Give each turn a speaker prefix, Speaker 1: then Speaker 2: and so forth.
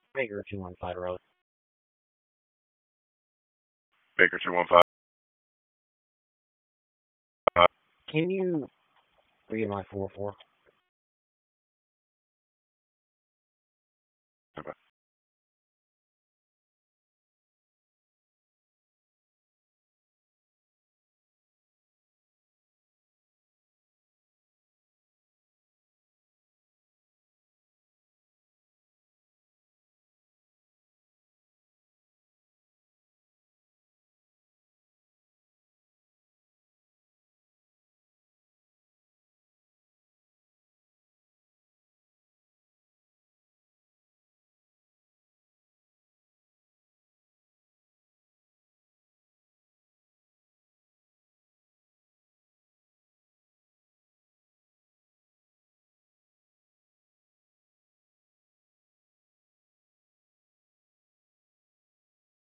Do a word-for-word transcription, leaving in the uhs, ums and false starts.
Speaker 1: Baker two one five Road.
Speaker 2: Baker two one five.
Speaker 1: Can you read my four four?
Speaker 2: Okay.